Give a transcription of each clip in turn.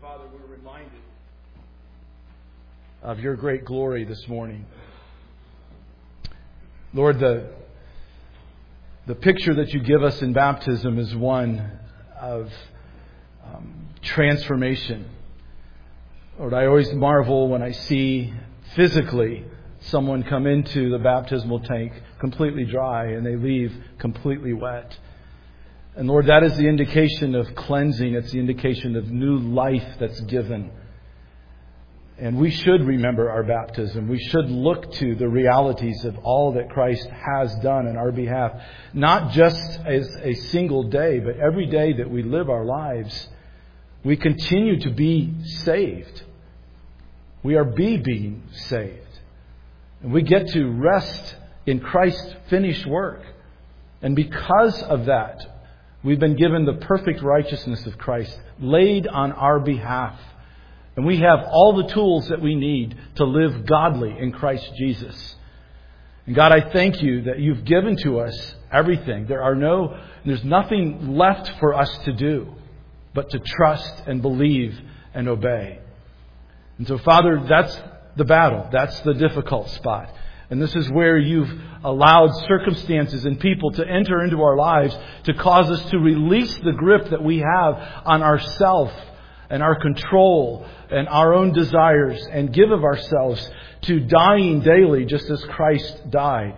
Father, we're reminded of your great glory this morning. Lord, the picture that you give us in baptism is one of transformation. Lord, I always marvel when I see physically someone come into the baptismal tank completely dry and they leave completely wet. And Lord, that is the indication of cleansing. It's the indication of new life that's given. And we should remember our baptism. We should look to the realities of all that Christ has done on our behalf. Not just as a single day, but every day that we live our lives, we continue to be saved. We are being saved. And we get to rest in Christ's finished work. And because of that, we've been given the perfect righteousness of Christ laid on our behalf. And we have all the tools that we need to live godly in Christ Jesus. And God, I thank you that you've given to us everything. There's nothing left for us to do but to trust and believe and obey. And so, Father, that's the battle. That's the difficult spot. And this is where you've allowed circumstances and people to enter into our lives to cause us to release the grip that we have on ourself and our control and our own desires and give of ourselves to dying daily just as Christ died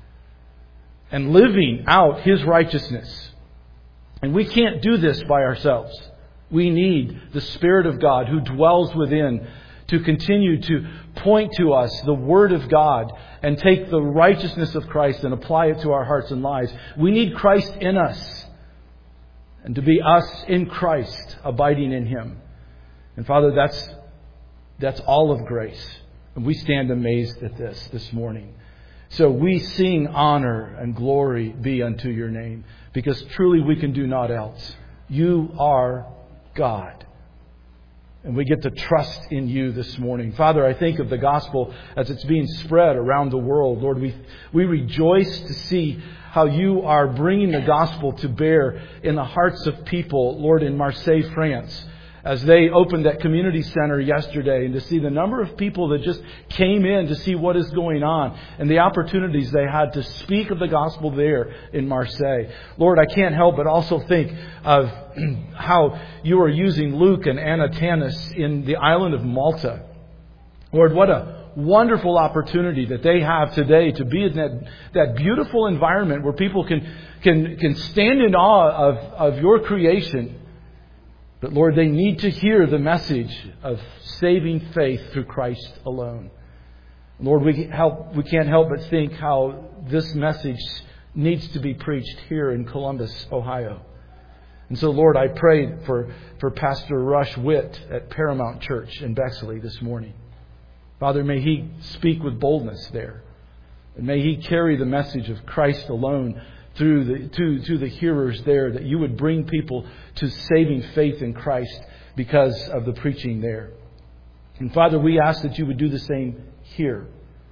and living out His righteousness. And we can't do this by ourselves. We need the Spirit of God who dwells within to continue to point to us the Word of God and take the righteousness of Christ and apply it to our hearts and lives. We need Christ in us and to be us in Christ, abiding in Him. And Father, that's all of grace. And we stand amazed at this morning. So we sing honor and glory be unto your name, because truly we can do naught else. You are God. And we get to trust in you this morning. Father, I think of the gospel as it's being spread around the world. Lord, we rejoice to see how you are bringing the gospel to bear in the hearts of people, Lord, in Marseille, France, as they opened that community center yesterday, and to see the number of people that just came in to see what is going on and the opportunities they had to speak of the gospel there in Marseille. Lord, I can't help but also think of how you are using Luke and Anna Tanis in the island of Malta. Lord, what a wonderful opportunity that they have today to be in that beautiful environment where people can stand in awe of your creation. But Lord, they need to hear the message of saving faith through Christ alone. Lord, we can't help but think how this message needs to be preached here in Columbus, Ohio. And so, Lord, I prayed for Pastor Rush Witt at Paramount Church in Bexley this morning. Father, may he speak with boldness there. And may he carry the message of Christ alone to the hearers there, that you would bring people to saving faith in Christ because of the preaching there. And Father, we ask that you would do the same here.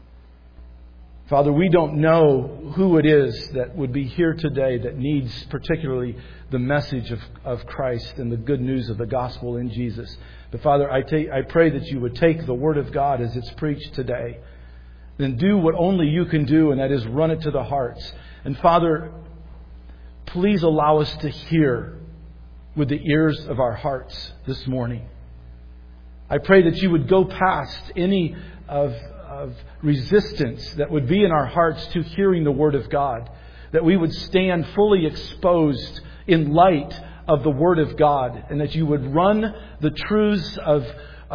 Father, we don't know who it is that would be here today that needs particularly the message of Christ and the good news of the gospel in Jesus. But Father, I pray that you would take the Word of God as it's preached today, then do what only you can do, and that is run it to the hearts. And Father, please allow us to hear with the ears of our hearts this morning. I pray that you would go past any of resistance that would be in our hearts to hearing the Word of God. That we would stand fully exposed in light of the Word of God. And that you would run the truths of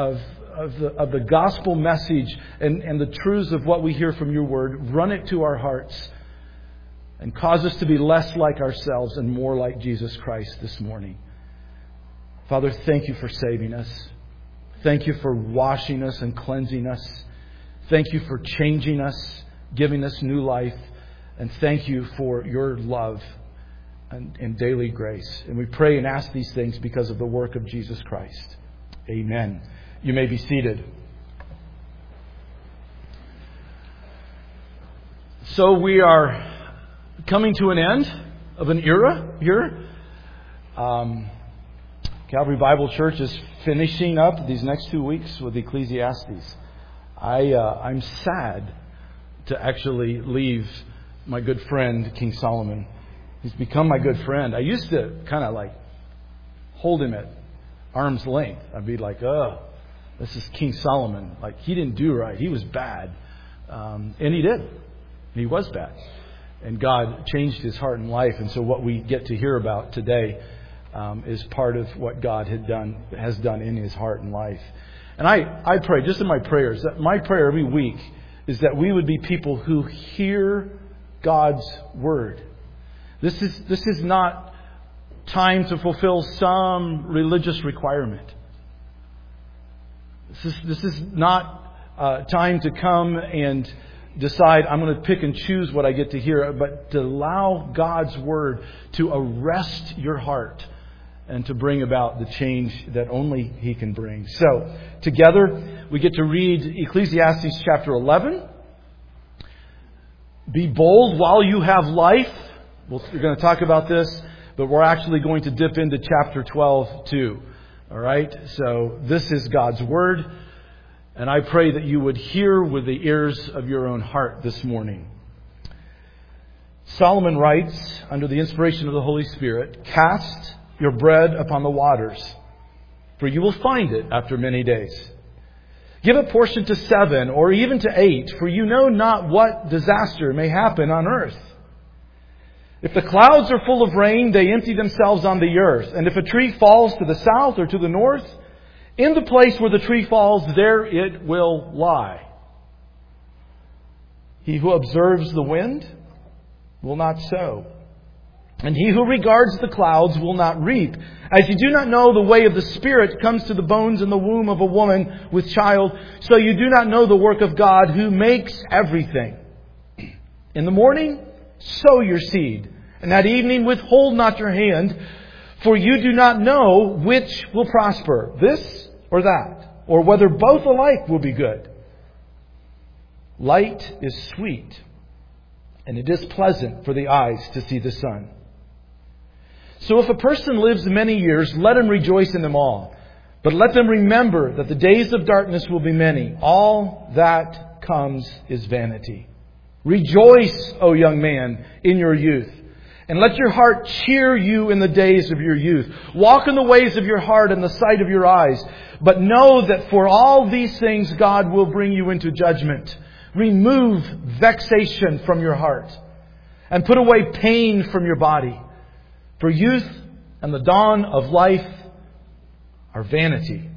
the gospel message and the truths of what we hear from your Word. Run it to our hearts. And cause us to be less like ourselves and more like Jesus Christ this morning. Father, thank you for saving us. Thank you for washing us and cleansing us. Thank you for changing us, giving us new life. And thank you for your love and daily grace. And we pray and ask these things because of the work of Jesus Christ. Amen. You may be seated. So we are coming to an end of an era here. Calvary Bible Church is finishing up these next 2 weeks with Ecclesiastes. I'm sad to actually leave my good friend, King Solomon. He's become my good friend. I used to kind of like hold him at arm's length. I'd be like, oh, this is King Solomon. Like, he didn't do right. He was bad. And he did. He was bad. And God changed his heart and life. And so what we get to hear about today is part of what God has done in his heart and life. And I pray, just in my prayers, that my prayer every week is that we would be people who hear God's Word. This is not time to fulfill some religious requirement. This is not time to come and decide I'm going to pick and choose what I get to hear, but to allow God's Word to arrest your heart and to bring about the change that only He can bring. So, together, we get to read Ecclesiastes chapter 11. Be bold while you have life. We're going to talk about this, but we're actually going to dip into chapter 12 too. All right? So, this is God's Word. And I pray that you would hear with the ears of your own heart this morning. Solomon writes, under the inspiration of the Holy Spirit, "Cast your bread upon the waters, for you will find it after many days. Give a portion to 7 or even to 8, for you know not what disaster may happen on earth. If the clouds are full of rain, they empty themselves on the earth. And if a tree falls to the south or to the north, in the place where the tree falls, there it will lie. He who observes the wind will not sow, and he who regards the clouds will not reap. As you do not know the way of the Spirit comes to the bones in the womb of a woman with child, so you do not know the work of God who makes everything. In the morning, sow your seed, and at evening withhold not your hand, for you do not know which will prosper, this or that, or whether both alike will be good. Light is sweet, and it is pleasant for the eyes to see the sun. So if a person lives many years, let him rejoice in them all. But let them remember that the days of darkness will be many. All that comes is vanity. Rejoice, O young man, in your youth. And let your heart cheer you in the days of your youth. Walk in the ways of your heart and the sight of your eyes. But know that for all these things God will bring you into judgment. Remove vexation from your heart, and put away pain from your body. For youth and the dawn of life are vanity.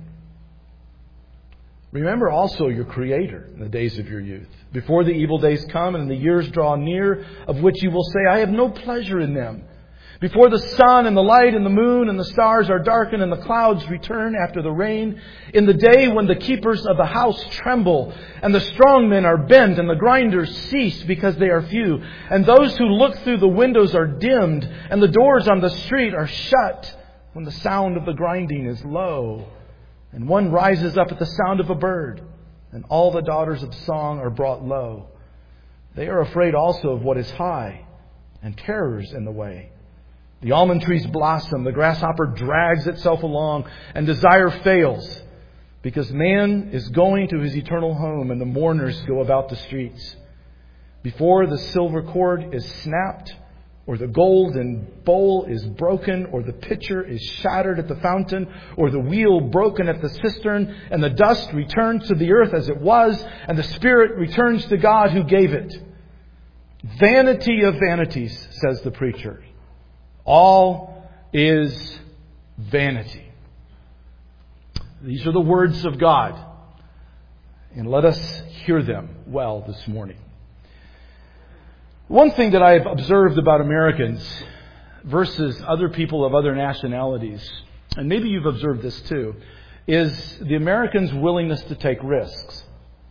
Remember also your Creator in the days of your youth, before the evil days come and the years draw near, of which you will say, I have no pleasure in them. Before the sun and the light and the moon and the stars are darkened and the clouds return after the rain, in the day when the keepers of the house tremble and the strong men are bent and the grinders cease because they are few, and those who look through the windows are dimmed and the doors on the street are shut, when the sound of the grinding is low, and one rises up at the sound of a bird, and all the daughters of song are brought low. They are afraid also of what is high, and terrors in the way. The almond trees blossom, the grasshopper drags itself along, and desire fails, because man is going to his eternal home, and the mourners go about the streets. Before the silver cord is snapped, or the golden bowl is broken, or the pitcher is shattered at the fountain, or the wheel broken at the cistern, and the dust returns to the earth as it was, and the spirit returns to God who gave it. Vanity of vanities, says the preacher. All is vanity. These are the words of God, and let us hear them well this morning. One thing that I've observed about Americans versus other people of other nationalities, and maybe you've observed this too, is the Americans' willingness to take risks.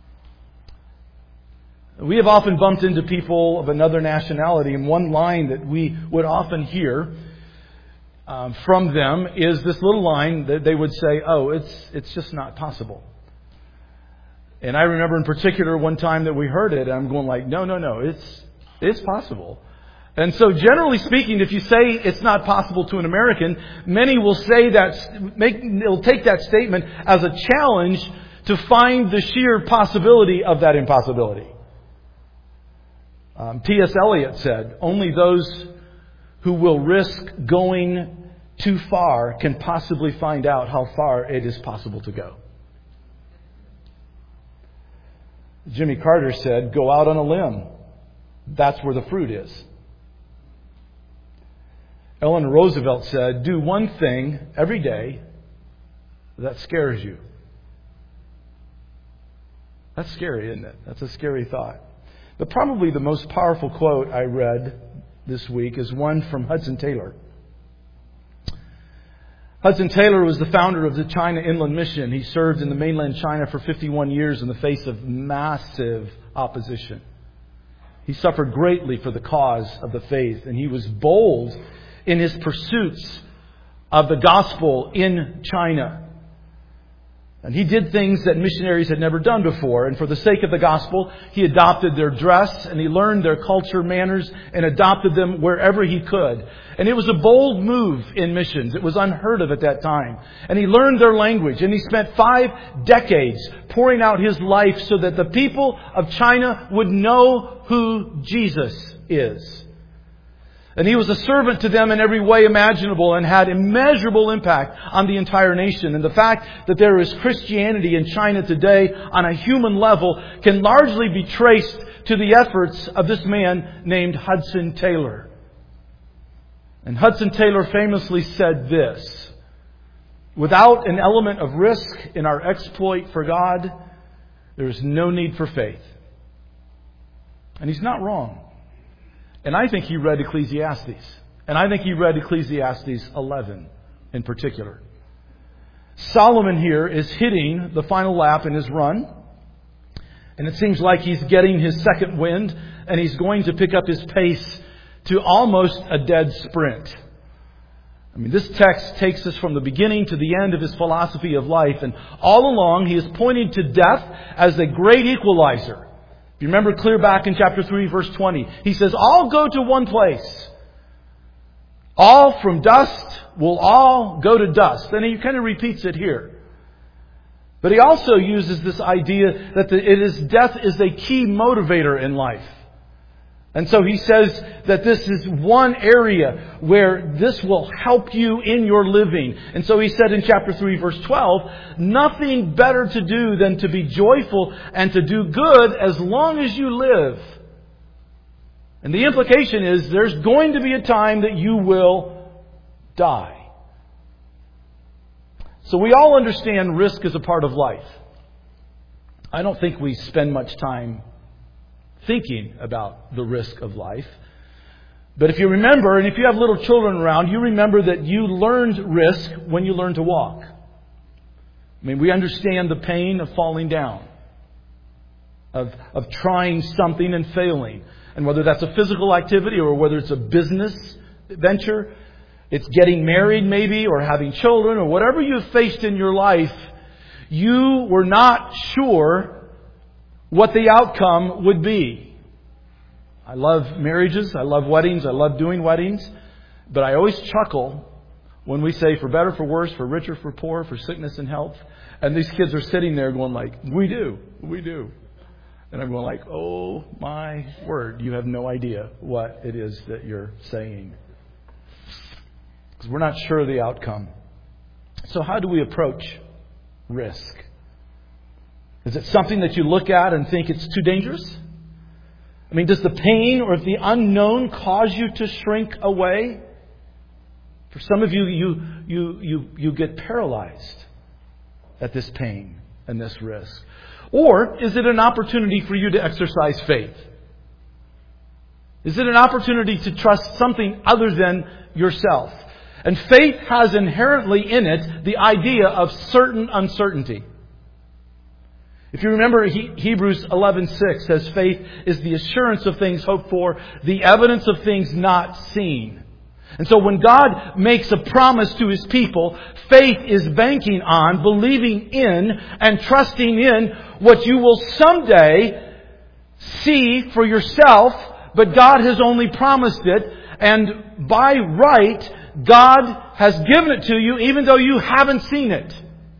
We have often bumped into people of another nationality, and one line that we would often hear from them is this little line that they would say, oh, it's just not possible. And I remember in particular one time that we heard it, and I'm going like, no, it's possible. And so generally speaking, if you say it's not possible to an American, many will say they'll take that statement as a challenge to find the sheer possibility of that impossibility. T.S. Eliot said, only those who will risk going too far can possibly find out how far it is possible to go. Jimmy Carter said, go out on a limb. That's where the fruit is. Eleanor Roosevelt said, do one thing every day that scares you. That's scary, isn't it? That's a scary thought. But probably the most powerful quote I read this week is one from Hudson Taylor. Hudson Taylor was the founder of the China Inland Mission. He served in the mainland China for 51 years in the face of massive opposition. He suffered greatly for the cause of the faith, and he was bold in his pursuits of the gospel in China. And he did things that missionaries had never done before. And for the sake of the gospel, he adopted their dress and he learned their culture, manners, and adopted them wherever he could. And it was a bold move in missions. It was unheard of at that time. And he learned their language. And he spent 5 decades pouring out his life so that the people of China would know who Jesus is. And he was a servant to them in every way imaginable and had immeasurable impact on the entire nation. And the fact that there is Christianity in China today on a human level can largely be traced to the efforts of this man named Hudson Taylor. And Hudson Taylor famously said this, without an element of risk in our exploit for God, there is no need for faith. And he's not wrong. And I think he read Ecclesiastes. And I think he read Ecclesiastes 11 in particular. Solomon here is hitting the final lap in his run. And it seems like he's getting his second wind. And he's going to pick up his pace to almost a dead sprint. I mean, this text takes us from the beginning to the end of his philosophy of life. And all along he is pointing to death as the great equalizer. If you remember clear back in chapter 3, verse 20, he says, all go to one place. All from dust will all go to dust. And he kind of repeats it here. But he also uses this idea that death is a key motivator in life. And so he says that this is one area where this will help you in your living. And so he said in chapter 3, verse 12, nothing better to do than to be joyful and to do good as long as you live. And the implication is there's going to be a time that you will die. So we all understand risk is a part of life. I don't think we spend much time thinking about the risk of life. But if you remember, and if you have little children around, you remember that you learned risk when you learned to walk. I mean, we understand the pain of falling down, of trying something and failing. And whether that's a physical activity or whether it's a business venture, it's getting married maybe or having children or whatever you've faced in your life, you were not sure what the outcome would be. I love marriages. I love weddings. I love doing weddings. But I always chuckle when we say for better, for worse, for richer, for poor, for sickness and health. And these kids are sitting there going like, we do. And I'm going like, oh my word, you have no idea what it is that you're saying. Because we're not sure of the outcome. So how do we approach risk? Is it something that you look at and think it's too dangerous? I mean, does the pain or the unknown cause you to shrink away? For some of you, you get paralyzed at this pain and this risk. Or is it an opportunity for you to exercise faith? Is it an opportunity to trust something other than yourself? And faith has inherently in it the idea of certain uncertainty. If you remember, Hebrews 11:6 says faith is the assurance of things hoped for, the evidence of things not seen. And so when God makes a promise to His people, faith is banking on, believing in, and trusting in what you will someday see for yourself but God has only promised it. And by right, God has given it to you even though you haven't seen it.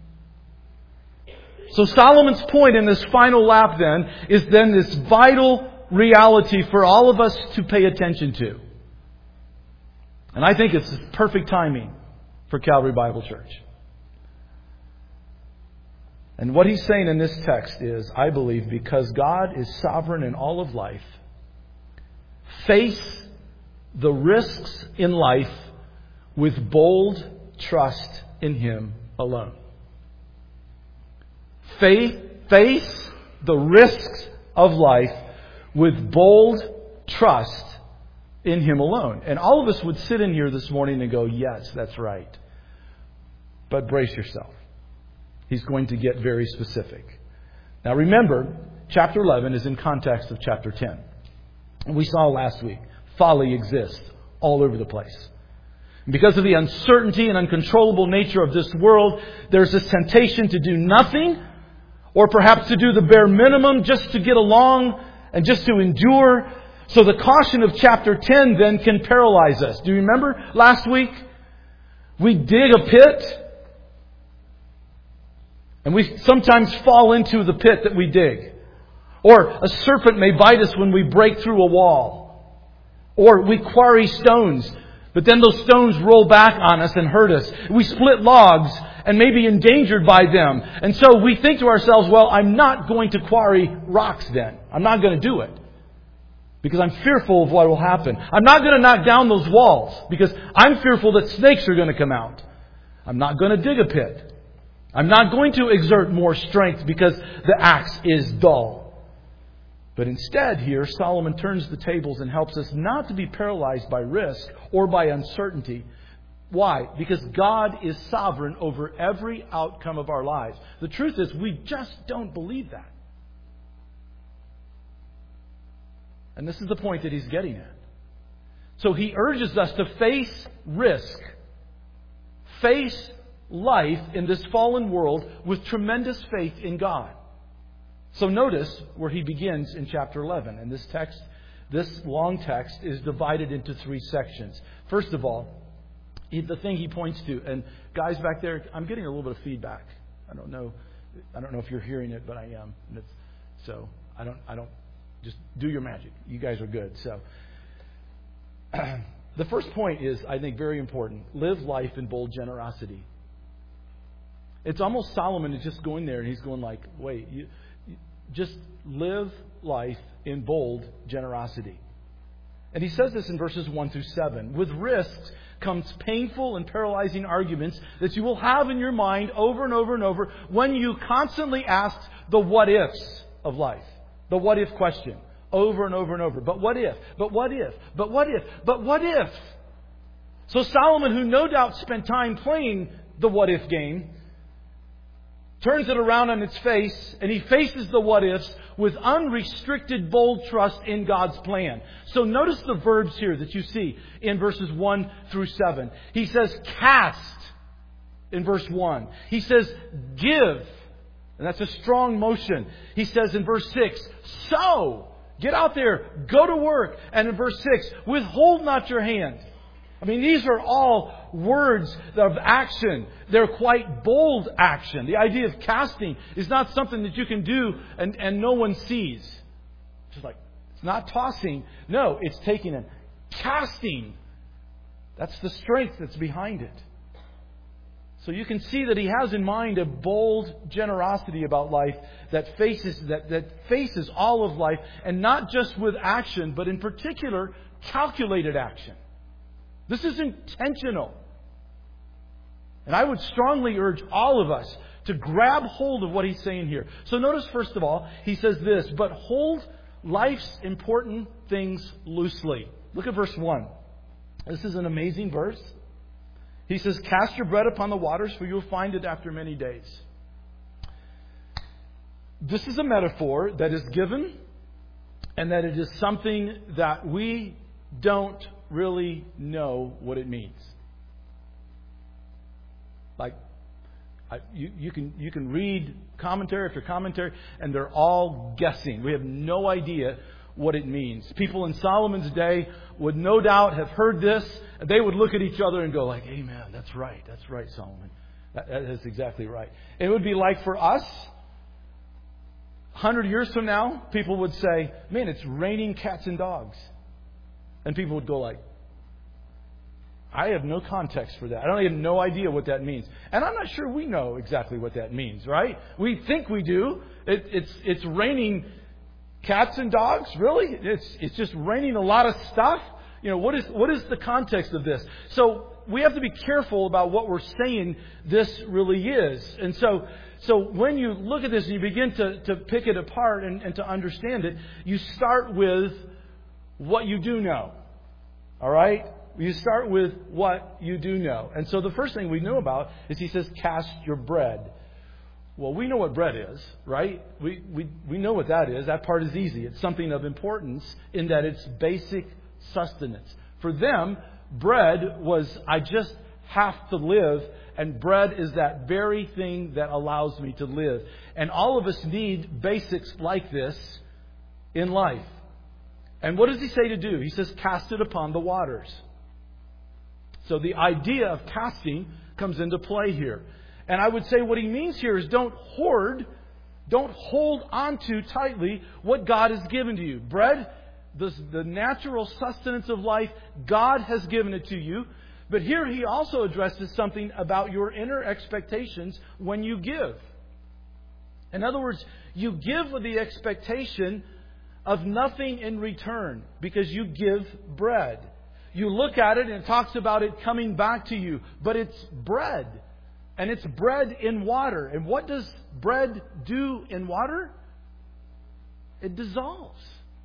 So Solomon's point in this final lap then is then this vital reality for all of us to pay attention to. And I think it's perfect timing for Calvary Bible Church. And what he's saying in this text is, I believe, because God is sovereign in all of life, face the risks in life with bold trust in Him alone. Face the risks of life with bold trust in Him alone. And all of us would sit in here this morning and go, yes, that's right. But brace yourself. He's going to get very specific. Now remember, chapter 11 is in context of chapter 10. And we saw last week, folly exists all over the place. Because of the uncertainty and uncontrollable nature of this world, there's this temptation to do nothing, or perhaps to do the bare minimum just to get along and just to endure. So the caution of chapter 10 then can paralyze us. Do you remember last week? We dig a pit, and we sometimes fall into the pit that we dig. Or a serpent may bite us when we break through a wall. Or we quarry stones, but then those stones roll back on us and hurt us. We split logs and may be endangered by them. And so we think to ourselves, well, I'm not going to quarry rocks then. I'm not going to do it. Because I'm fearful of what will happen. I'm not going to knock down those walls. Because I'm fearful that snakes are going to come out. I'm not going to dig a pit. I'm not going to exert more strength because the axe is dull. But instead here, Solomon turns the tables and helps us not to be paralyzed by risk or by uncertainty. Why? Because God is sovereign over every outcome of our lives. The truth is, we just don't believe that. And this is the point that he's getting at. So he urges us to face risk. Face life in this fallen world with tremendous faith in God. So notice where he begins in chapter 11. And this text, this long text, is divided into three sections. First of all, the thing he points to, and guys back there, I'm getting a little bit of feedback. I don't know if you're hearing it, but I am. And so I don't. Just do your magic. You guys are good. So the first point is, I think, very important. Live life in bold generosity. It's almost Solomon is just going there and he's going like, wait, you just live life in bold generosity. And he says this in verses 1 through 7. With risks comes painful and paralyzing arguments that you will have in your mind over and over and over when you constantly ask the what ifs of life. The what if question. Over and over and over. But what if? But what if? But what if? But what if? So Solomon, who no doubt spent time playing the what if game, turns it around on its face, and he faces the what ifs with unrestricted, bold trust in God's plan. So notice the verbs here that you see in verses 1 through 7. He says cast in verse 1. He says give. And that's a strong motion. He says in verse 6, sow. Get out there. Go to work. And in verse 6, withhold not your hand. I mean, these are all words of action. They're quite bold action. The idea of casting is not something that you can do and no one sees. Just like, it's not tossing. No, it's taking and casting. That's the strength that's behind it. So you can see that he has in mind a bold generosity about life that faces all of life, and not just with action, but in particular, calculated action. This is intentional. And I would strongly urge all of us to grab hold of what he's saying here. So notice, first of all, he says this, but hold life's important things loosely. Look at verse 1. This is an amazing verse. He says, cast your bread upon the waters, for you will find it after many days. This is a metaphor that is given, and that it is something that we don't really know what it means. Like, you can read commentary after commentary, and they're all guessing. We have no idea what it means. People in Solomon's day would no doubt have heard this. They would look at each other and go like, amen, that's right, Solomon. That is exactly right. It would be like for us, 100 years from now, people would say, man, it's raining cats and dogs. And people would go like, I have no context for that. I don't even no idea what that means. And I'm not sure we know exactly what that means, right? We think we do. It's raining cats and dogs? Really? It's just raining a lot of stuff? What is the context of this? So we have to be careful about what we're saying this really is. And so when you look at this and you begin to pick it apart and to understand it, you start with what you do know. All right? You start with what you do know. And so the first thing we know about is he says, cast your bread. Well, we know what bread is, right? We know what that is. That part is easy. It's something of importance in that it's basic sustenance. For them, bread was, I just have to live, and bread is that very thing that allows me to live. And all of us need basics like this in life. And what does he say to do? He says, cast it upon the waters. So the idea of casting comes into play here. And I would say what he means here is don't hold on too tightly what God has given to you. Bread, the natural sustenance of life, God has given it to you. But here he also addresses something about your inner expectations when you give. In other words, you give with the expectation of nothing in return because you give bread. You look at it and it talks about it coming back to you. But it's bread. And it's bread in water. And what does bread do in water? It dissolves.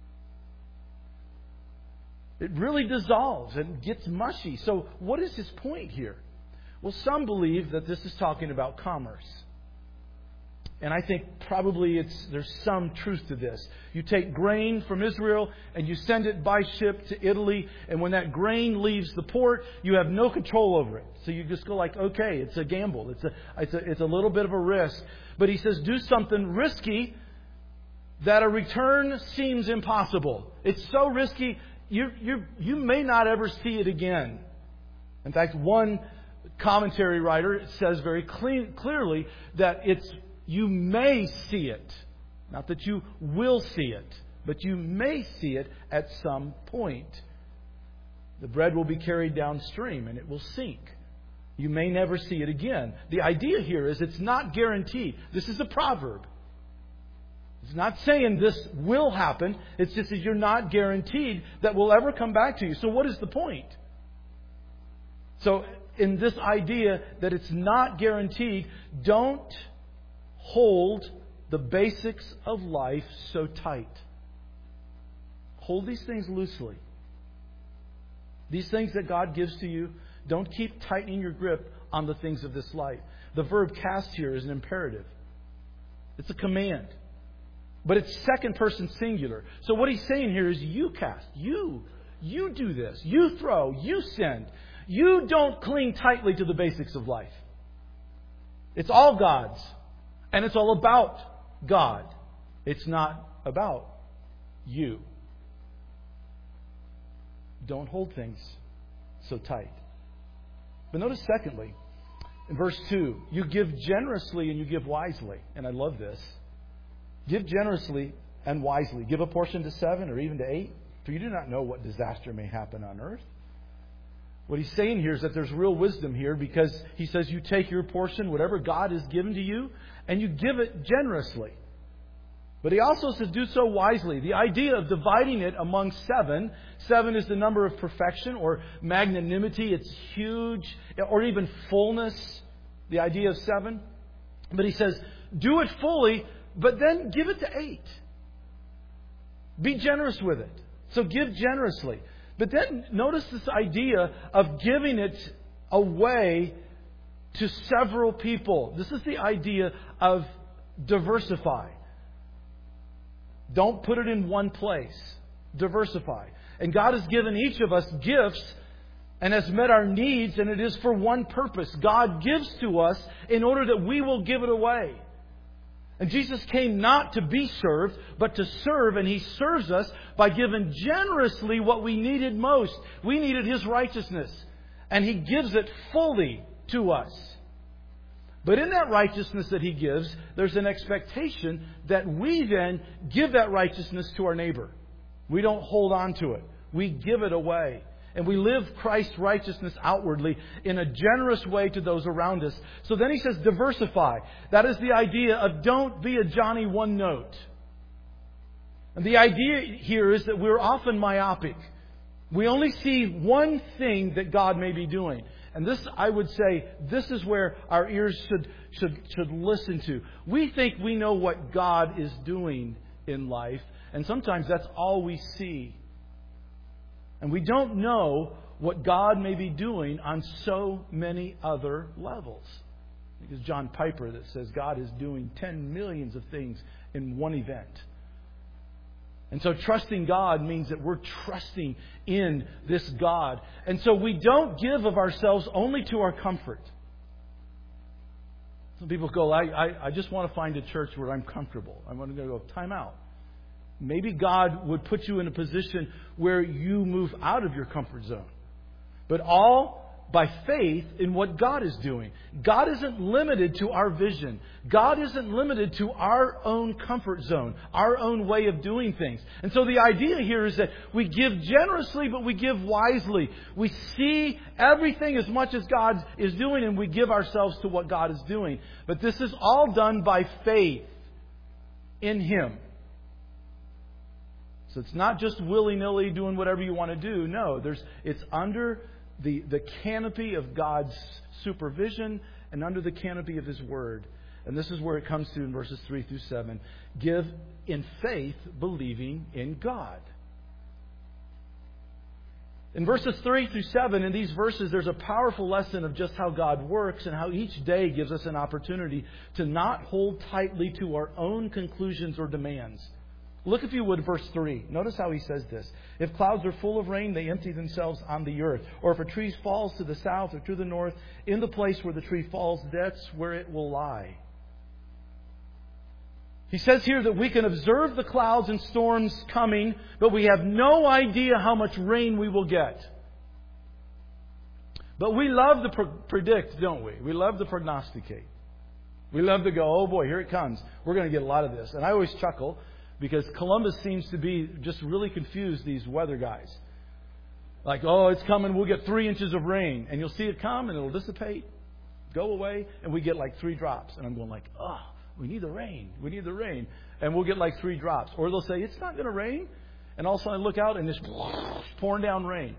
It really dissolves and gets mushy. So what is his point here? Well, some believe that this is talking about commerce. And I think probably there's some truth to this. You take grain from Israel and you send it by ship to Italy. And when that grain leaves the port, you have no control over it. So you just go like, okay, it's a gamble. It's a little bit of a risk. But he says, do something risky that a return seems impossible. It's so risky, you may not ever see it again. In fact, one commentary writer says very clearly that you may see it. Not that you will see it, but you may see it at some point. The bread will be carried downstream and it will sink. You may never see it again. The idea here is it's not guaranteed. This is a proverb. It's not saying this will happen. It's just that you're not guaranteed that will ever come back to you. So what is the point? So in this idea that it's not guaranteed, don't hold the basics of life so tight. Hold these things loosely. These things that God gives to you, don't keep tightening your grip on the things of this life. The verb cast here is an imperative. It's a command. But it's second person singular. So what he's saying here is you cast. You do this. You throw. You send. You don't cling tightly to the basics of life. It's all God's. And it's all about God. It's not about you. Don't hold things so tight. But notice secondly, in verse 2, you give generously and you give wisely. And I love this. Give generously and wisely. Give a portion to 7 or even to 8, for you do not know what disaster may happen on earth. What he's saying here is that there's real wisdom here because he says you take your portion, whatever God has given to you, and you give it generously. But he also says do so wisely. The idea of dividing it among 7 is the number of perfection or magnanimity. It's huge, or even fullness, the idea of 7. But he says do it fully, but then give it to 8. Be generous with it. So give generously. But then notice this idea of giving it away to several people. This is the idea of diversify. Don't put it in one place. Diversify. And God has given each of us gifts and has met our needs, and it is for one purpose. God gives to us in order that we will give it away. And Jesus came not to be served, but to serve, and He serves us by giving generously what we needed most. We needed His righteousness, and He gives it fully to us. But in that righteousness that He gives, there's an expectation that we then give that righteousness to our neighbor. We don't hold on to it. We give it away. And we live Christ's righteousness outwardly in a generous way to those around us. So then He says, diversify. That is the idea of don't be a Johnny one note. And the idea here is that we're often myopic. We only see one thing that God may be doing. And this, I would say, this is where our ears should listen to. We think we know what God is doing in life. And sometimes that's all we see. And we don't know what God may be doing on so many other levels. I think it's John Piper that says God is doing 10 millions of things in one event. And so trusting God means that we're trusting in this God. And so we don't give of ourselves only to our comfort. Some people go, I just want to find a church where I'm comfortable. I want to go, time out. Maybe God would put you in a position where you move out of your comfort zone. But all by faith in what God is doing. God isn't limited to our vision. God isn't limited to our own comfort zone, our own way of doing things. And so the idea here is that we give generously, but we give wisely. We see everything as much as God is doing, and we give ourselves to what God is doing. But this is all done by faith in Him. So it's not just willy-nilly doing whatever you want to do. No, it's under the canopy of God's supervision and under the canopy of His Word. And this is where it comes to in verses 3 through 7. Give in faith, believing in God. In verses 3 through 7, in these verses, there's a powerful lesson of just how God works and how each day gives us an opportunity to not hold tightly to our own conclusions or demands. Look, if you would, verse 3. Notice how he says this. If clouds are full of rain, they empty themselves on the earth. Or if a tree falls to the south or to the north, in the place where the tree falls, that's where it will lie. He says here that we can observe the clouds and storms coming, but we have no idea how much rain we will get. But we love to predict, don't we? We love to prognosticate. We love to go, oh boy, here it comes. We're going to get a lot of this. And I always chuckle, because Columbus seems to be just really confused, these weather guys. Like, oh, it's coming, we'll get 3 inches of rain. And you'll see it come and it'll dissipate, go away, and we get like 3 drops. And I'm going like, oh, we need the rain. We need the rain. And we'll get like 3 drops. Or they'll say, it's not going to rain. And all of a sudden I look out and it's pouring down rain.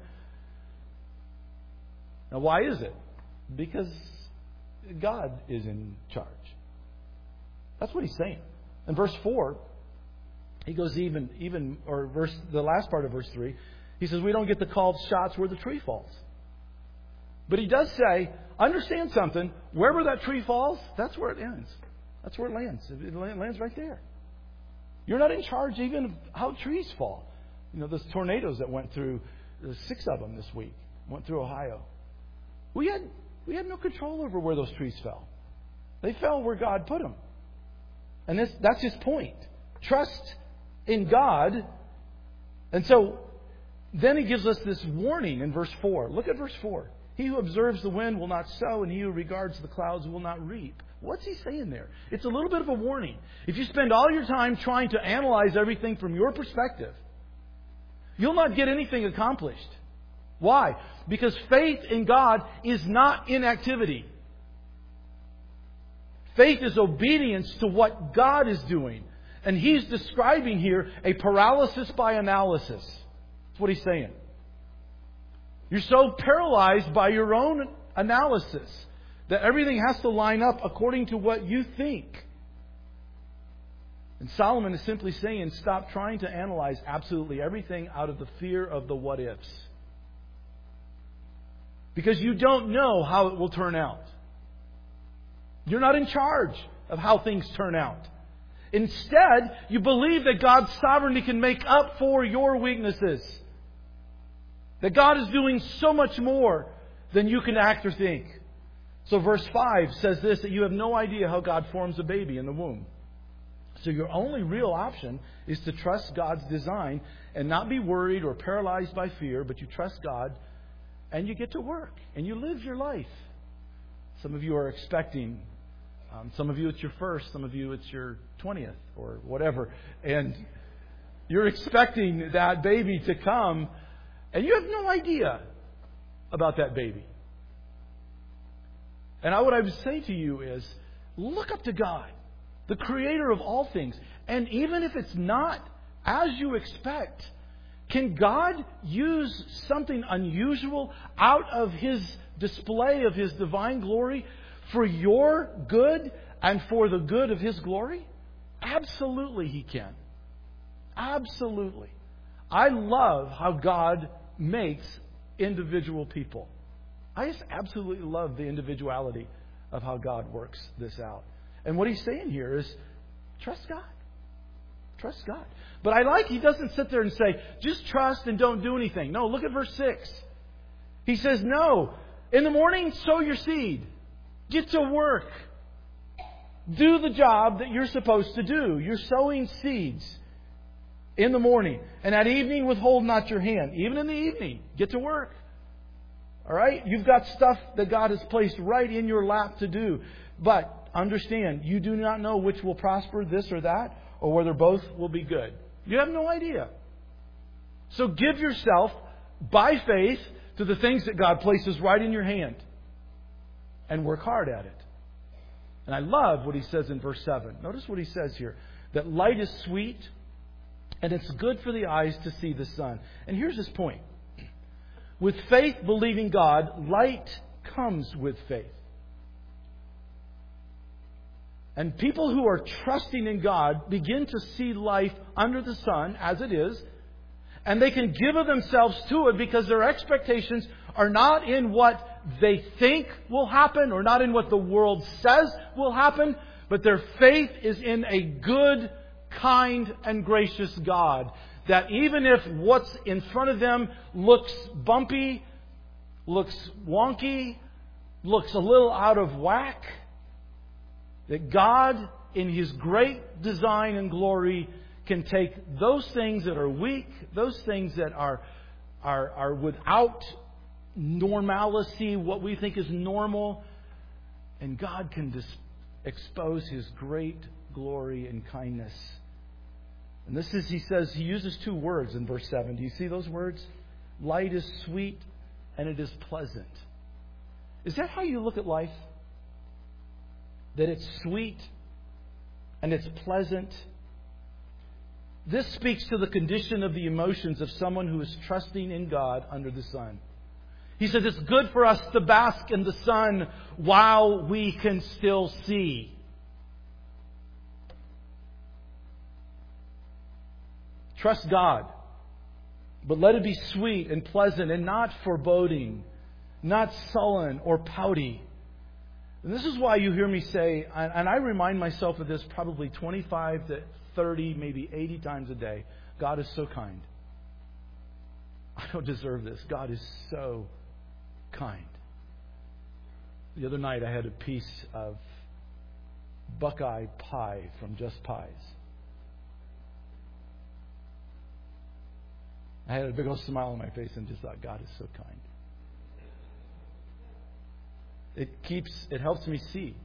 Now, why is it? Because God is in charge. That's what he's saying. In verse 4, he goes the last part of verse 3, he says, we don't get the called shots where the tree falls. But he does say, understand something, wherever that tree falls, that's where it ends. That's where it lands. It lands right there. You're not in charge even of how trees fall. You know, those tornadoes that went through, there's 6 of them this week, went through Ohio. We had no control over where those trees fell. They fell where God put them. And that's his point. Trust in God. And so then he gives us this warning in verse 4. Look at verse 4. He who observes the wind will not sow, and he who regards the clouds will not reap. What's he saying there? It's a little bit of a warning. If you spend all your time trying to analyze everything from your perspective, you'll not get anything accomplished. Why? Because faith in God is not inactivity. Faith is obedience to what God is doing. And he's describing here a paralysis by analysis. That's what he's saying. You're so paralyzed by your own analysis that everything has to line up according to what you think. And Solomon is simply saying, stop trying to analyze absolutely everything out of the fear of the what ifs. Because you don't know how it will turn out. You're not in charge of how things turn out. Instead, you believe that God's sovereignty can make up for your weaknesses. That God is doing so much more than you can act or think. So verse 5 says this, that you have no idea how God forms a baby in the womb. So your only real option is to trust God's design and not be worried or paralyzed by fear, but you trust God and you get to work and you live your life. Some of you are expecting. Some of you it's your first. Some of you it's your 20th or whatever. And you're expecting that baby to come and you have no idea about that baby. And what I would say to you is, look up to God, the Creator of all things. And even if it's not as you expect, can God use something unusual out of His display of His divine glory for your good and for the good of His glory? Absolutely He can. Absolutely. I love how God makes individual people. I just absolutely love the individuality of how God works this out. And what He's saying here is, trust God. Trust God. But I like He doesn't sit there and say, just trust and don't do anything. No, look at verse 6. He says, no, in the morning sow your seed. Get to work. Do the job that you're supposed to do. You're sowing seeds in the morning. And at evening withhold not your hand. Even in the evening, get to work. All right? You've got stuff that God has placed right in your lap to do. But understand, you do not know which will prosper, this or that, or whether both will be good. You have no idea. So give yourself, by faith, to the things that God places right in your hand. And work hard at it. And I love what He says in verse 7. Notice what He says here. That light is sweet, and it's good for the eyes to see the sun. And here's His point. With faith, believing God, light comes with faith. And people who are trusting in God begin to see life under the sun as it is. And they can give of themselves to it because their expectations are not in what they think will happen or not in what the world says will happen. But their faith is in a good, kind, and gracious God. That even if what's in front of them looks bumpy, looks wonky, looks a little out of whack, that God, in His great design and glory, can take those things that are weak, those things that are without normalcy, what we think is normal, and God can expose His great glory and kindness. And this is, He says, He uses two words in verse 7. Do you see those words? Light is sweet and it is pleasant. Is that how you look at life? That it's sweet and it's pleasant? This speaks to the condition of the emotions of someone who is trusting in God under the sun. He says it's good for us to bask in the sun while we can still see. Trust God, but let it be sweet and pleasant and not foreboding, not sullen or pouty. And this is why you hear me say, and I remind myself of this probably 25 to 30, maybe 80 times a day, God is so kind. I don't deserve this. God is so kind. The other night I had a piece of Buckeye pie from Just Pies. I had a big old smile on my face and just thought, God is so kind. It helps me see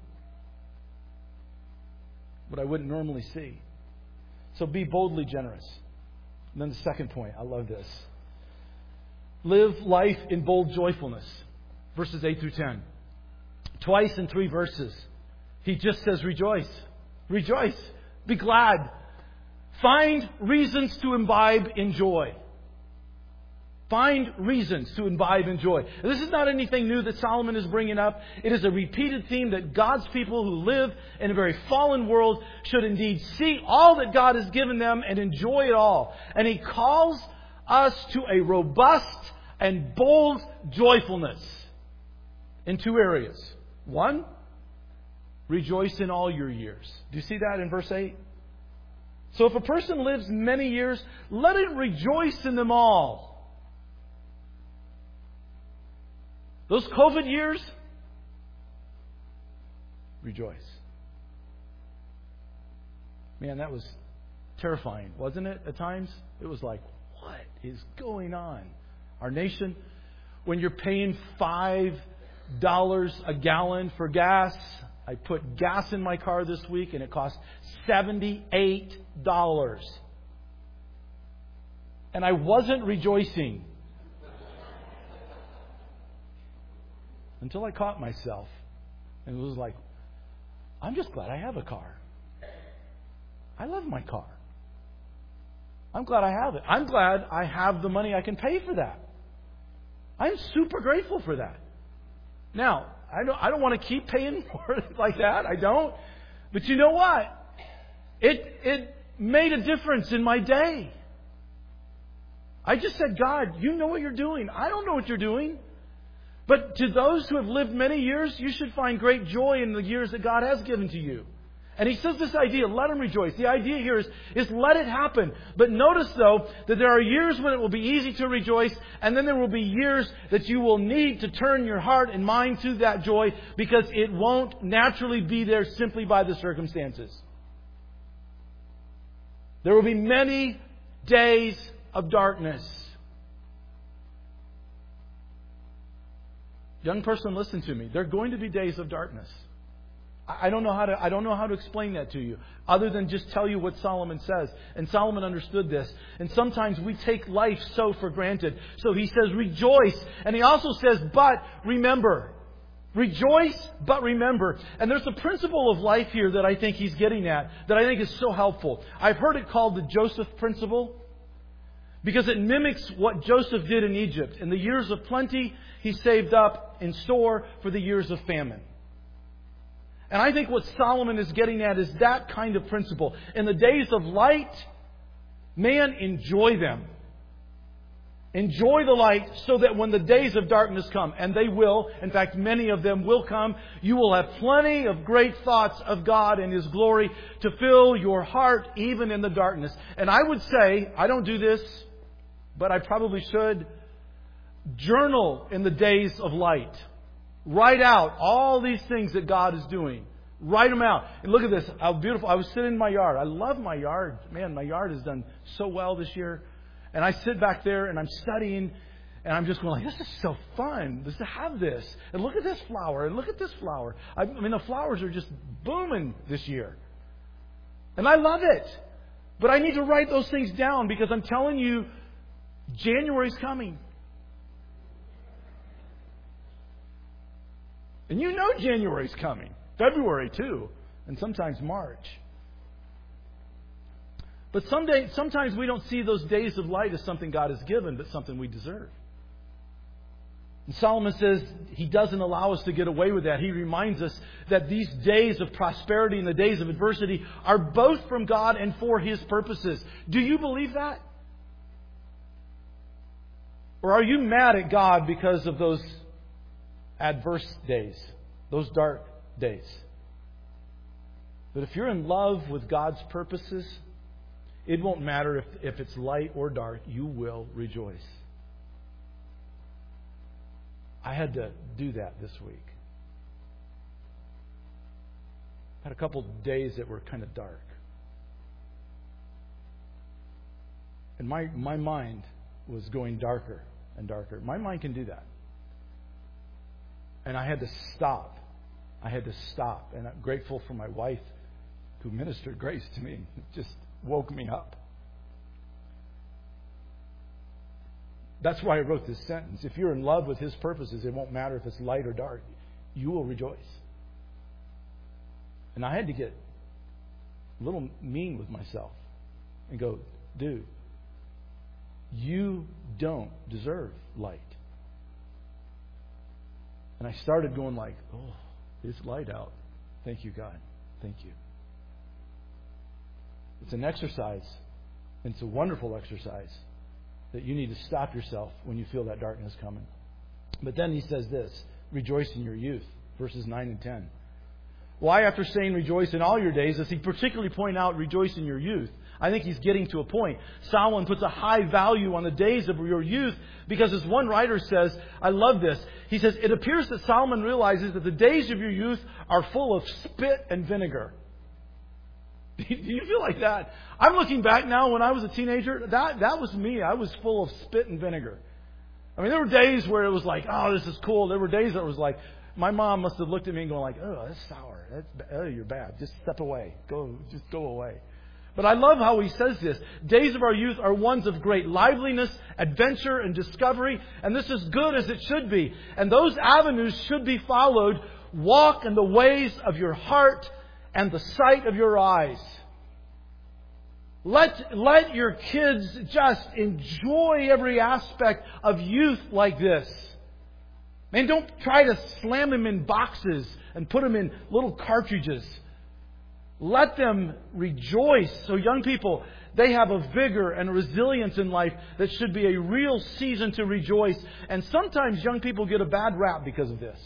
what I wouldn't normally see. So be boldly generous. And then the second point, I love this. Live life in bold joyfulness. Verses 8 through 10. Twice in 3 verses, He just says rejoice. Rejoice. Be glad. Find reasons to imbibe in joy. Find reasons to imbibe in joy. And this is not anything new that Solomon is bringing up. It is a repeated theme that God's people who live in a very fallen world should indeed see all that God has given them and enjoy it all. And He calls us to a robust and bold joyfulness in 2 areas. 1, rejoice in all your years. Do you see that in verse 8? So if a person lives many years, let him rejoice in them all. Those COVID years, rejoice. Man, that was terrifying, wasn't it, at times? It was like, what is going on? Our nation, when you're paying $5 a gallon for gas, I put gas in my car this week and it cost $78. And I wasn't rejoicing until I caught myself. And it was like, I'm just glad I have a car. I love my car. I'm glad I have it. I'm glad I have the money I can pay for that. I'm super grateful for that. Now, I don't want to keep paying for it like that. I don't. But you know what? It made a difference in my day. I just said, God, you know what you're doing. I don't know what you're doing. But to those who have lived many years, you should find great joy in the years that God has given to you. And he says this idea, let them rejoice. The idea here is let it happen. But notice, though, that there are years when it will be easy to rejoice, and then there will be years that you will need to turn your heart and mind to that joy, because it won't naturally be there simply by the circumstances. There will be many days of darkness. Young person, listen to me. There are going to be days of darkness. I don't know how to explain that to you, other than just tell you what Solomon says. And Solomon understood this. And sometimes we take life so for granted. So he says, rejoice. And he also says, but remember. Rejoice, but remember. And there's a principle of life here that I think he's getting at, that I think is so helpful. I've heard it called the Joseph principle, because it mimics what Joseph did in Egypt. In the years of plenty, he saved up in store for the years of famine. And I think what Solomon is getting at is that kind of principle. In the days of light, man, enjoy them. Enjoy the light so that when the days of darkness come, and they will, in fact, many of them will come, you will have plenty of great thoughts of God and His glory to fill your heart even in the darkness. And I would say, I don't do this, but I probably should, journal in the days of light. Write out all these things that God is doing. Write them out. And look at this. How beautiful. I was sitting in my yard. I love my yard. Man, my yard has done so well this year. And I sit back there and I'm studying. And I'm just going like, this is so fun. Just to have this. And look at this flower. And look at this flower. I mean, the flowers are just booming this year. And I love it. But I need to write those things down, because I'm telling you, January's coming. And you know January's coming. February too. And sometimes March. But sometimes we don't see those days of light as something God has given, but something we deserve. And Solomon says he doesn't allow us to get away with that. He reminds us that these days of prosperity and the days of adversity are both from God and for His purposes. Do you believe that? Or are you mad at God because of those adverse days, those dark days? But if you're in love with God's purposes, it won't matter if it's light or dark, you will rejoice. I had to do that this week. I had a couple days that were kind of dark. And my mind was going darker and darker. My mind can do that. And I had to stop. And I'm grateful for my wife who ministered grace to me. It just woke me up. That's why I wrote this sentence. If you're in love with His purposes, it won't matter if it's light or dark. You will rejoice. And I had to get a little mean with myself and go, dude, you don't deserve light. And I started going like, oh, it's light out. Thank you, God. Thank you. It's an exercise. And it's a wonderful exercise that you need to stop yourself when you feel that darkness coming. But then he says this, rejoice in your youth, verses 9 and 10. Why, after saying rejoice in all your days, does he particularly point out rejoice in your youth? I think he's getting to a point. Solomon puts a high value on the days of your youth because, as one writer says, I love this. He says, it appears that Solomon realizes that the days of your youth are full of spit and vinegar. Do you feel like that? I'm looking back now when I was a teenager. That was me. I was full of spit and vinegar. I mean, there were days where it was like, oh, this is cool. There were days that it was like, my mom must have looked at me and going like, oh, that's sour. You're bad. Just step away. Just go away. But I love how he says this. Days of our youth are ones of great liveliness, adventure, and discovery. And this is good as it should be. And those avenues should be followed. Walk in the ways of your heart and the sight of your eyes. Let your kids just enjoy every aspect of youth like this. Man, don't try to slam them in boxes and put them in little cartridges. Let them rejoice. So young people, they have a vigor and a resilience in life that should be a real season to rejoice. And sometimes young people get a bad rap because of this.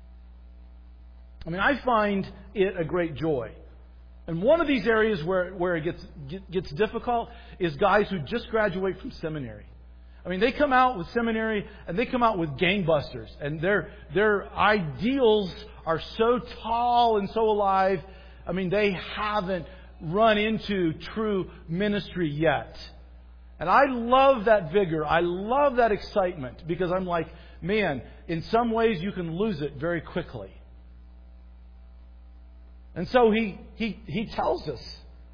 I mean, I find it a great joy. And one of these areas where it gets difficult is guys who just graduate from seminary. I mean, they come out with seminary and they come out with gangbusters. And their ideals are so tall and so alive. I mean, they haven't run into true ministry yet. And I love that vigor. I love that excitement because I'm like, man, in some ways you can lose it very quickly. And so he tells us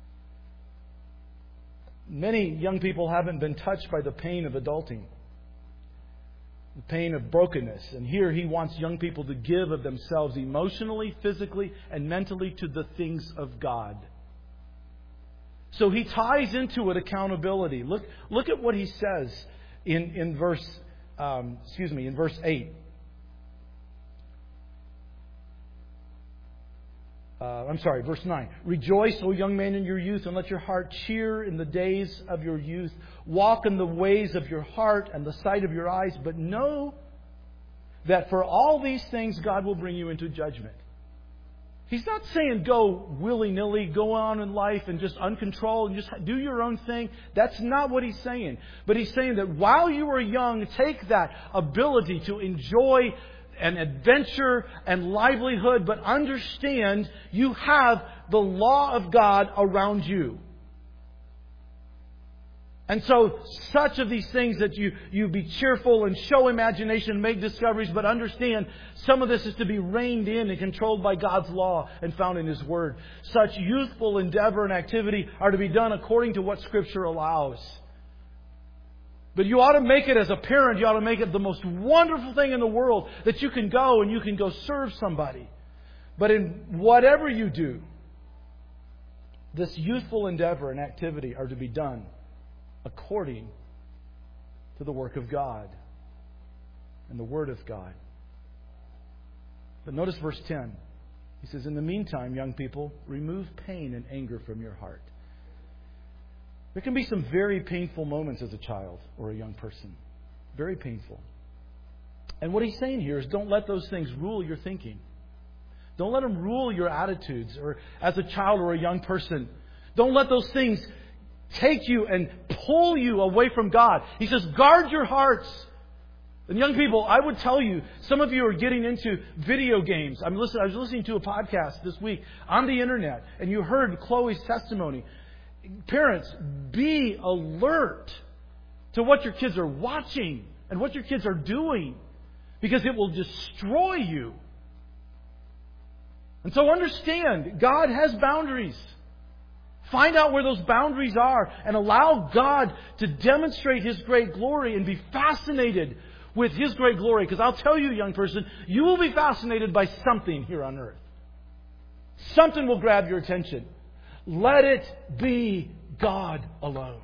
many young people haven't been touched by the pain of adulting, the pain of brokenness. And here he wants young people to give of themselves emotionally, physically, and mentally to the things of God. So he ties into it accountability. Look at what he says in verse 8. Verse 9. Rejoice, O young man, in your youth, and let your heart cheer in the days of your youth. Walk in the ways of your heart and the sight of your eyes, but know that for all these things God will bring you into judgment. He's not saying go willy-nilly, go on in life and just uncontrolled and just do your own thing. That's not what he's saying. But he's saying that while you are young, take that ability to enjoy an adventure and livelihood, but understand you have the law of God around you. And so such of these things that you be cheerful and show imagination, make discoveries, but understand some of this is to be reined in and controlled by God's law and found in His Word. Such youthful endeavor and activity are to be done according to what Scripture allows. But you ought to make it as a parent, you ought to make it the most wonderful thing in the world that you can go and you can go serve somebody. But in whatever you do, this youthful endeavor and activity are to be done according to the work of God and the Word of God. But notice verse 10. He says, in the meantime, young people, remove pain and anger from your heart. There can be some very painful moments as a child or a young person. Very painful. And what he's saying here is don't let those things rule your thinking. Don't let them rule your attitudes or as a child or a young person. Don't let those things take you and pull you away from God. He says, guard your hearts. And young people, I would tell you, some of you are getting into video games. I was listening to a podcast this week on the internet, and you heard Chloe's testimony. Parents, be alert to what your kids are watching and what your kids are doing, because it will destroy you. And so understand, God has boundaries. Find out where those boundaries are and allow God to demonstrate His great glory and be fascinated with His great glory. Because I'll tell you, young person, you will be fascinated by something here on earth. Something will grab your attention. Let it be God alone.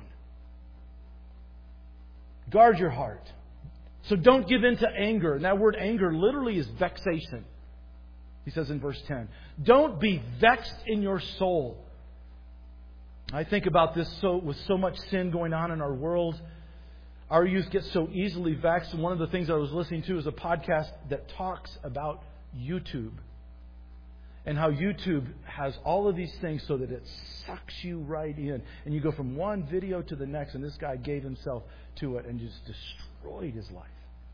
Guard your heart. So don't give in to anger. And that word anger literally is vexation. He says in verse 10, don't be vexed in your soul. I think about this with so much sin going on in our world. Our youth gets so easily vexed. And one of the things I was listening to is a podcast that talks about YouTube. And how YouTube has all of these things so that it sucks you right in. And you go from one video to the next. And this guy gave himself to it and just destroyed his life.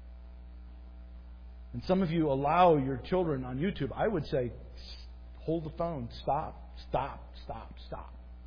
And some of you allow your children on YouTube. I would say, hold the phone. Stop.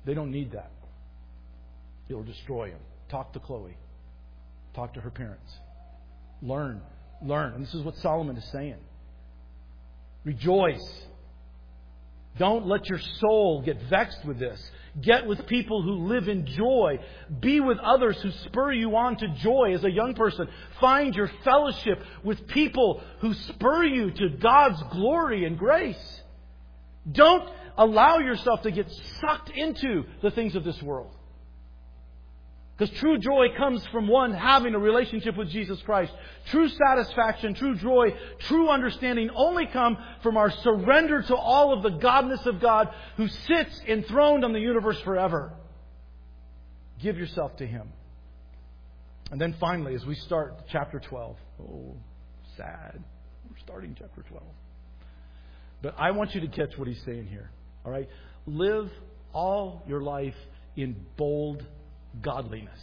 They don't need that. It'll destroy them. Talk to Chloe. Talk to her parents. Learn. And this is what Solomon is saying. Rejoice. Don't let your soul get vexed with this. Get with people who live in joy. Be with others who spur you on to joy as a young person. Find your fellowship with people who spur you to God's glory and grace. Don't allow yourself to get sucked into the things of this world. Because true joy comes from one having a relationship with Jesus Christ. True satisfaction, true joy, true understanding only come from our surrender to all of the godness of God who sits enthroned on the universe forever. Give yourself to Him. And then finally, as we start chapter 12. Oh, sad. We're starting chapter 12. But I want you to catch what he's saying here. All right? Live all your life in bold godliness.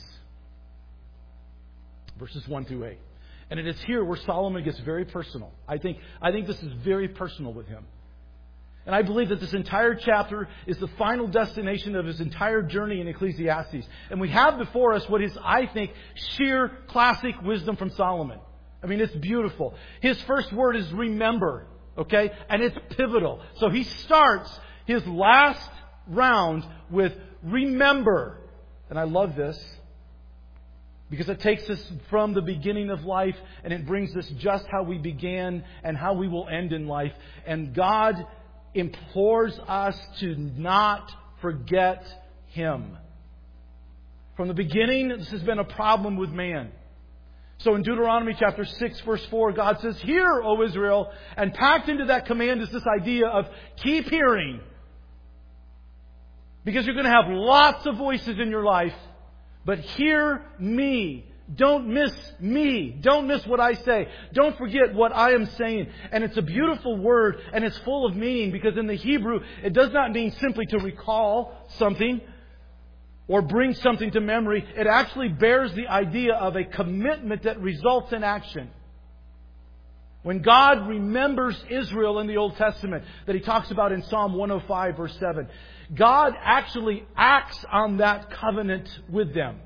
Verses 1 through 8. And it is here where Solomon gets very personal. I think this is very personal with him. And I believe that this entire chapter is the final destination of his entire journey in Ecclesiastes. And we have before us what is, I think, sheer classic wisdom from Solomon. I mean, it's beautiful. His first word is remember. Okay? And it's pivotal. So he starts his last round with remember. And I love this because it takes us from the beginning of life and it brings us just how we began and how we will end in life. And God implores us to not forget Him. From the beginning, this has been a problem with man. So in Deuteronomy chapter 6, verse 4, God says, "Hear, O Israel," and packed into that command is this idea of keep hearing. Because you're going to have lots of voices in your life, but hear me. Don't miss me. Don't miss what I say. Don't forget what I am saying. And it's a beautiful word, and it's full of meaning, because in the Hebrew, it does not mean simply to recall something or bring something to memory. It actually bears the idea of a commitment that results in action. When God remembers Israel in the Old Testament, that He talks about in Psalm 105, verse 7, God actually acts on that covenant with them.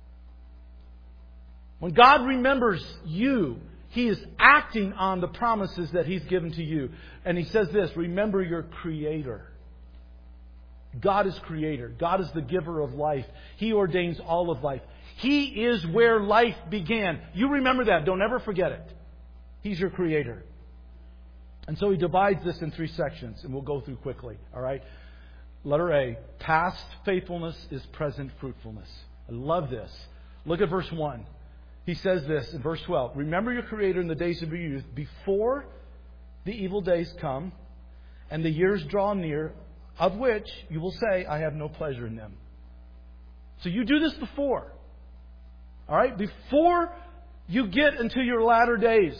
When God remembers you, He is acting on the promises that He's given to you. And He says this, remember your Creator. God is Creator. God is the giver of life. He ordains all of life. He is where life began. You remember that. Don't ever forget it. He's your Creator. And so He divides this in 3 sections, and we'll go through quickly. All right? Letter A, past faithfulness is present fruitfulness. I love this. Look at verse 1. He says this in verse 12. Remember your Creator in the days of your youth, before the evil days come and the years draw near, of which you will say, I have no pleasure in them. So you do this before. All right? Before you get into your latter days,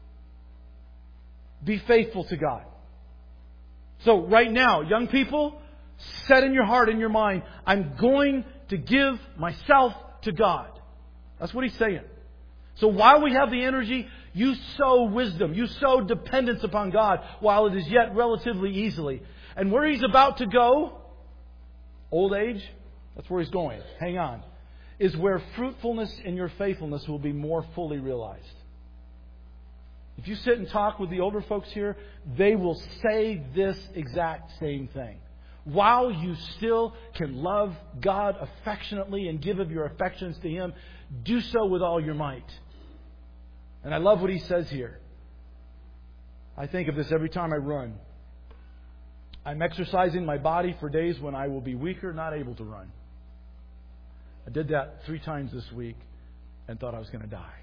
be faithful to God. So right now, young people, set in your heart and your mind, I'm going to give myself to God. That's what He's saying. So while we have the energy, you sow wisdom. You sow dependence upon God while it is yet relatively easily. And where He's about to go, old age, that's where He's going. Hang on. Is where fruitfulness in your faithfulness will be more fully realized. If you sit and talk with the older folks here, they will say this exact same thing. While you still can love God affectionately and give of your affections to Him, do so with all your might. And I love what he says here. I think of this every time I run. I'm exercising my body for days when I will be weaker, not able to run. I did that 3 times this week and thought I was going to die.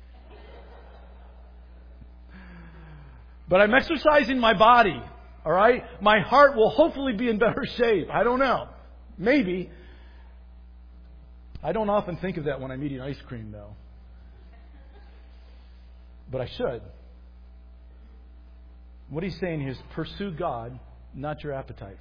But I'm exercising my body. All right? My heart will hopefully be in better shape. I don't know. Maybe. I don't often think of that when I'm eating ice cream, though. But I should. What he's saying is pursue God, not your appetites.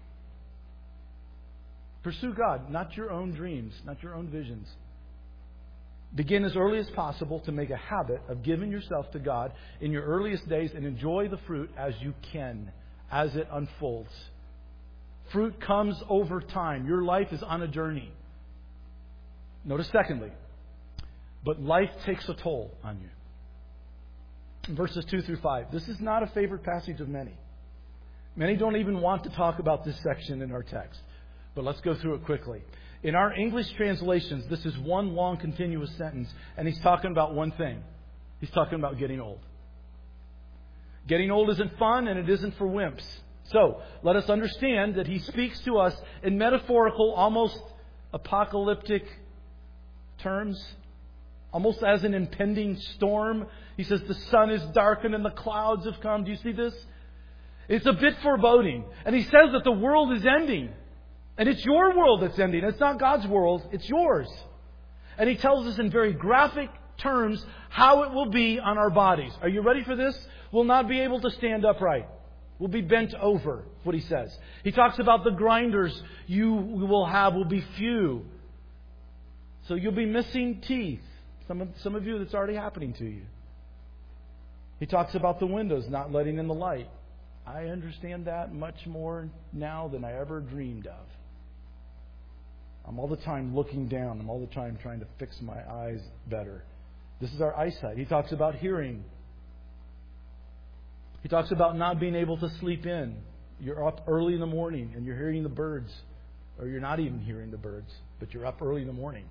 Pursue God, not your own dreams, not your own visions. Begin as early as possible to make a habit of giving yourself to God in your earliest days and enjoy the fruit as you can, as it unfolds. Fruit comes over time. Your life is on a journey. Notice secondly, but life takes a toll on you. In verses 2 through 5. This is not a favorite passage of many. Many don't even want to talk about this section in our text. But let's go through it quickly. In our English translations, this is one long continuous sentence, and he's talking about one thing. He's talking about getting old. Getting old isn't fun, and it isn't for wimps. So, let us understand that he speaks to us in metaphorical, almost apocalyptic terms. Almost as an impending storm. He says the sun is darkened and the clouds have come. Do you see this? It's a bit foreboding. And he says that the world is ending. And it's your world that's ending. It's not God's world. It's yours. And he tells us in very graphic terms how it will be on our bodies. Are you ready for this? We'll not be able to stand upright. We'll be bent over, is what he says. He talks about the grinders you will have will be few. So you'll be missing teeth. Some of you, that's already happening to you. He talks about the windows not letting in the light. I understand that much more now than I ever dreamed of. I'm all the time looking down. I'm all the time trying to fix my eyes better. This is our eyesight. He talks about hearing. He talks about not being able to sleep in. You're up early in the morning and you're hearing the birds. Or you're not even hearing the birds, but you're up early in the morning.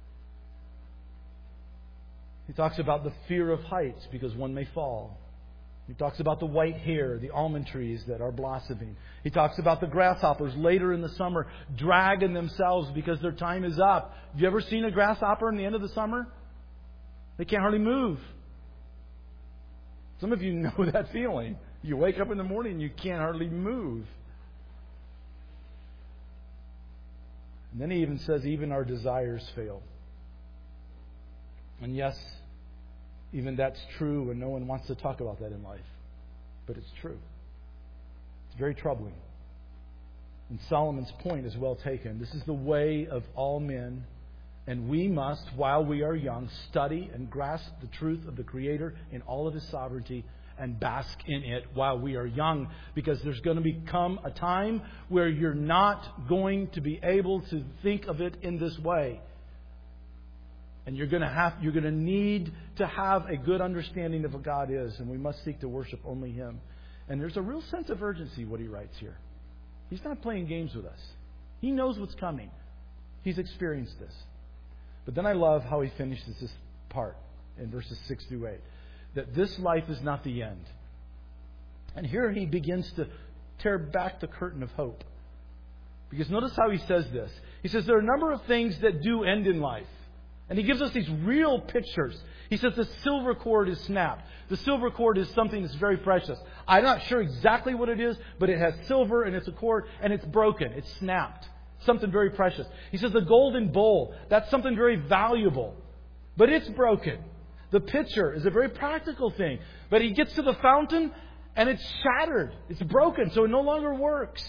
He talks about the fear of heights because one may fall. He talks about the white hair, the almond trees that are blossoming. He talks about the grasshoppers later in the summer dragging themselves because their time is up. Have you ever seen a grasshopper in the end of the summer? They can't hardly move. Some of you know that feeling. You wake up in the morning and you can't hardly move. And then he even says even our desires fail. And yes, even that's true, and no one wants to talk about that in life. But it's true. It's very troubling. And Solomon's point is well taken. This is the way of all men, and we must, while we are young, study and grasp the truth of the Creator in all of His sovereignty and bask in it while we are young, because there's going to become a time where you're not going to be able to think of it in this way. And you're going to need to have a good understanding of what God is, and we must seek to worship only Him. And there's a real sense of urgency what he writes here. He's not playing games with us. He knows what's coming. He's experienced this. But then I love how he finishes this part in verses 6 through 8. That this life is not the end. And here he begins to tear back the curtain of hope. Because notice how he says this. He says there are a number of things that do end in life. And he gives us these real pictures. He says the silver cord is snapped. The silver cord is something that's very precious. I'm not sure exactly what it is, but it has silver and it's a cord and it's broken. It's snapped. Something very precious. He says the golden bowl, that's something very valuable. But it's broken. The pitcher is a very practical thing. But he gets to the fountain and it's shattered. It's broken, so it no longer works.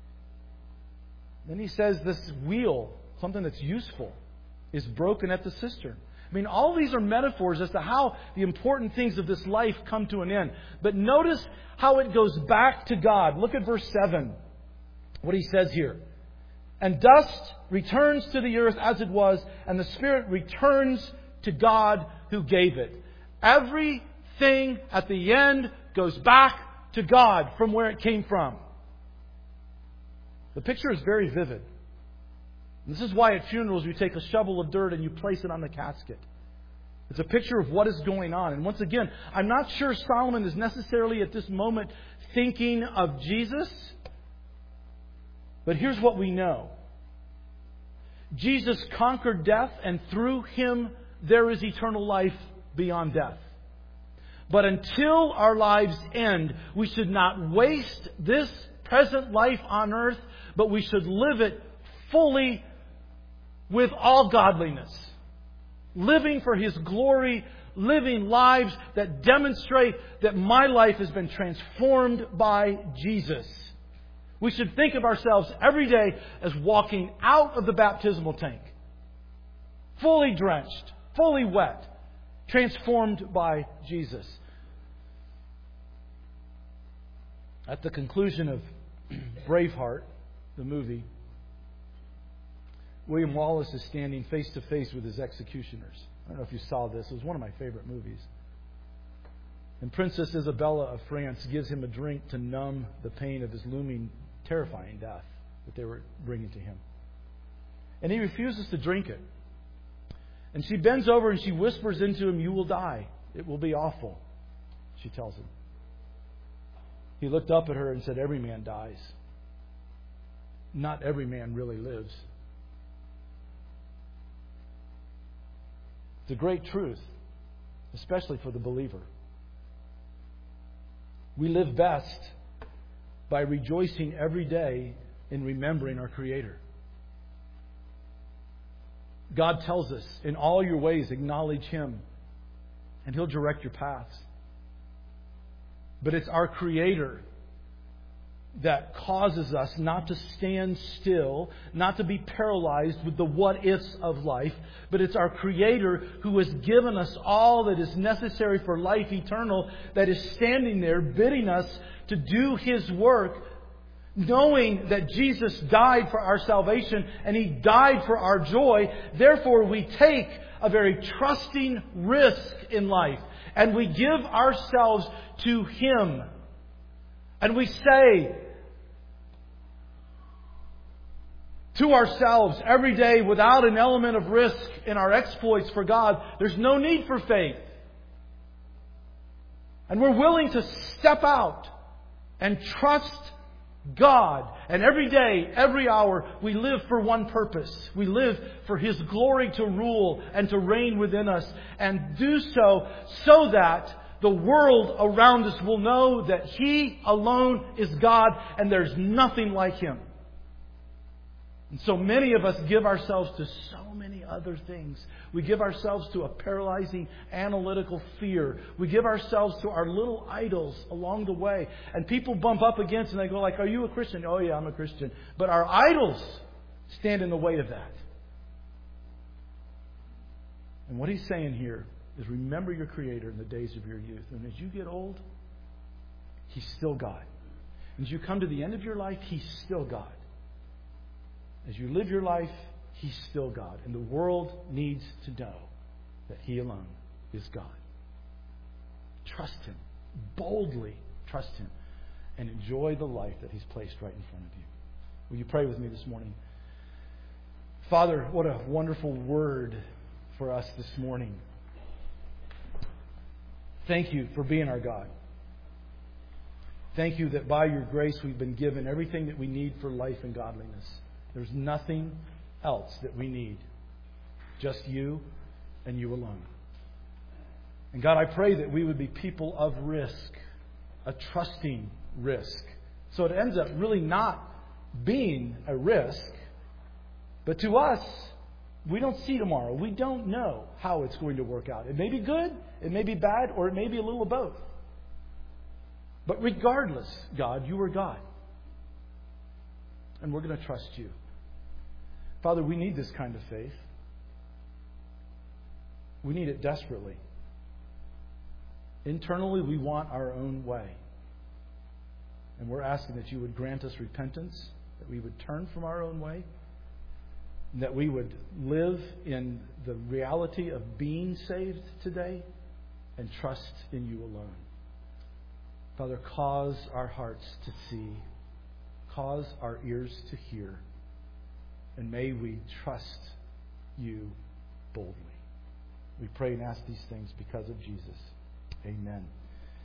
Then he says this wheel, something that's useful, is broken at the cistern. I mean, all these are metaphors as to how the important things of this life come to an end. But notice how it goes back to God. Look at verse 7. What he says here. And dust returns to the earth as it was, and the Spirit returns to God who gave it. Everything at the end goes back to God from where it came from. The picture is very vivid. This is why at funerals you take a shovel of dirt and you place it on the casket. It's a picture of what is going on. And once again, I'm not sure Solomon is necessarily at this moment thinking of Jesus. But here's what we know. Jesus conquered death, and through Him there is eternal life beyond death. But until our lives end, we should not waste this present life on earth, but we should live it fully with all godliness. Living for His glory, living lives that demonstrate that my life has been transformed by Jesus. We should think of ourselves every day as walking out of the baptismal tank. Fully drenched, fully wet, transformed by Jesus. At the conclusion of Braveheart, the movie, William Wallace is standing face to face with his executioners. I don't know if you saw this. It was one of my favorite movies. And Princess Isabella of France gives him a drink to numb the pain of his looming, terrifying death that they were bringing to him. And he refuses to drink it. And she bends over and she whispers into him, "You will die. It will be awful," she tells him. He looked up at her and said, "Every man dies. Not every man really lives." It's a great truth, especially for the believer. We live best by rejoicing every day in remembering our Creator. God tells us, in all your ways, acknowledge Him, and He'll direct your paths. But it's our Creator that causes us not to stand still, not to be paralyzed with the what-ifs of life, but it's our Creator who has given us all that is necessary for life eternal, that is standing there bidding us to do His work, knowing that Jesus died for our salvation and He died for our joy. Therefore, we take a very trusting risk in life, and we give ourselves to Him. And we say to ourselves every day, without an element of risk in our exploits for God, there's no need for faith. And we're willing to step out and trust God. And every day, every hour, we live for one purpose. We live for His glory to rule and to reign within us, and do so that the world around us will know that He alone is God and there's nothing like Him. And so many of us give ourselves to so many other things. We give ourselves to a paralyzing analytical fear. We give ourselves to our little idols along the way. And people bump up against and they go like, "Are you a Christian?" "Oh yeah, I'm a Christian." But our idols stand in the way of that. And what He's saying here is, remember your Creator in the days of your youth. And as you get old, He's still God. And as you come to the end of your life, He's still God. As you live your life, He's still God. And the world needs to know that He alone is God. Trust Him. Boldly trust Him. And enjoy the life that He's placed right in front of you. Will you pray with me this morning? Father, what a wonderful word for us this morning. Thank You for being our God. Thank You that by Your grace we've been given everything that we need for life and godliness. There's nothing else that we need. Just You and You alone. And God, I pray that we would be people of risk. A trusting risk. So it ends up really not being a risk. But to us, we don't see tomorrow. We don't know how it's going to work out. It may be good, it may be bad, or it may be a little of both. But regardless, God, You are God. And we're going to trust You. Father, we need this kind of faith. We need it desperately. Internally, we want our own way. And we're asking that You would grant us repentance, that we would turn from our own way, and that we would live in the reality of being saved today and trust in You alone. Father, cause our hearts to see, cause our ears to hear, and may we trust You boldly. We pray and ask these things because of Jesus. Amen.